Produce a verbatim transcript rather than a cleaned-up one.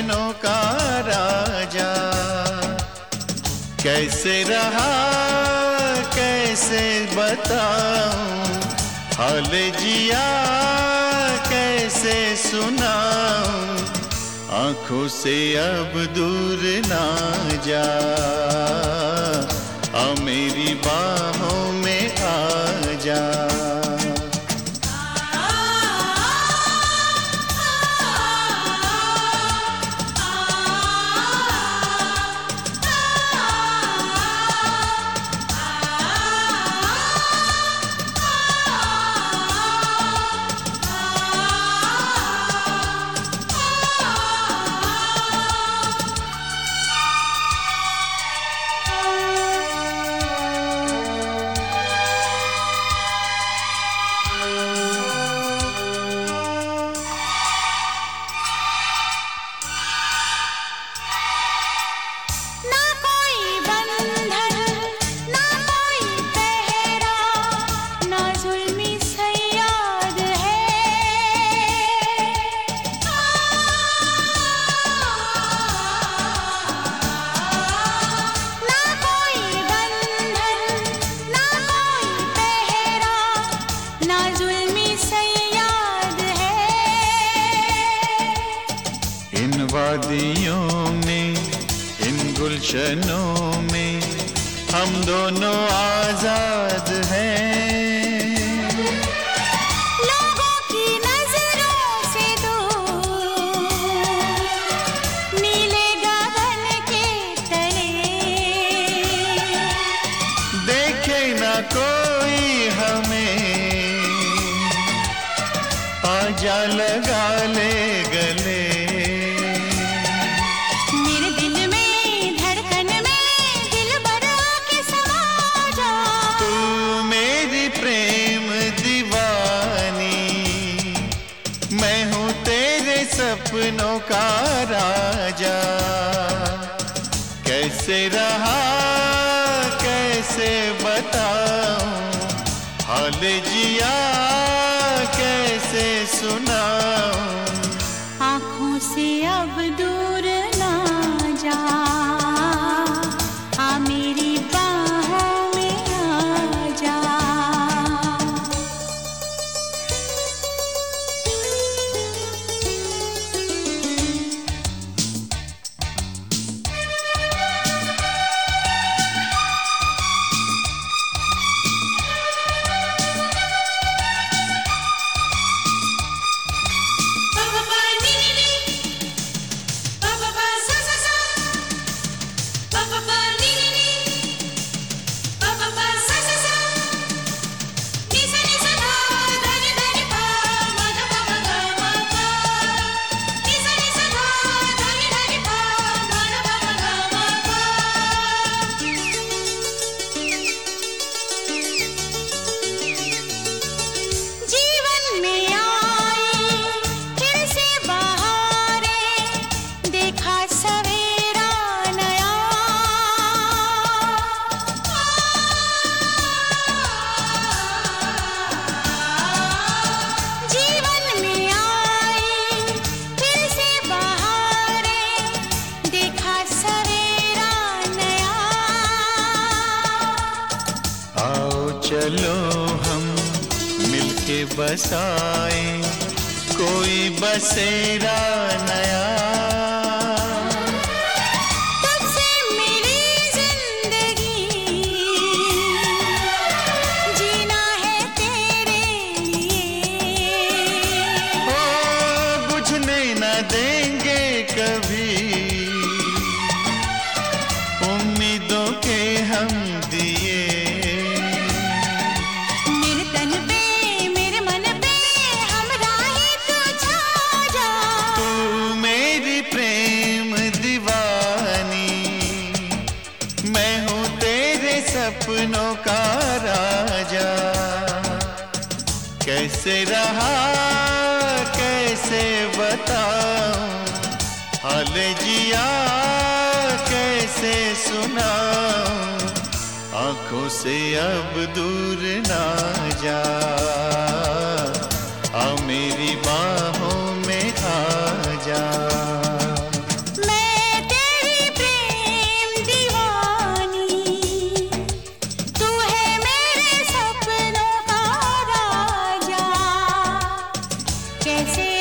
सपनों का राजा। कैसे रहा कैसे बताऊं, हाल जिया कैसे सुनाऊं, आंखों से अब दूर ना जा, आ मेरी बाहों में आ जा। वादियों में इन गुलशनों में हम दोनों आजाद हैं, लोगों की नजरों से दूर नीले गगन के तले, देखे ना कोई हमें आजा लगा ले गले। सपनों का राजा, कैसे रहा कैसे बताऊं, हाल जिया कैसे सुनाऊं, आँखों से अब दूर ना जा, आ मेरी बाहों में आ जा। चलो हम मिलके बसाए कोई बसेरा नया, तुझसे मेरी जिंदगी जीना है तेरे लिए, ओ बुझने न देंगे कभी उम्मीदों के हम दिए। सपनों का राजा, कैसे रहा कैसे बताऊं, हाल जिया कैसे सुनाऊं, आंखों से अब दूर ना जा, आ मेरी बाहों में आ जा। कैसे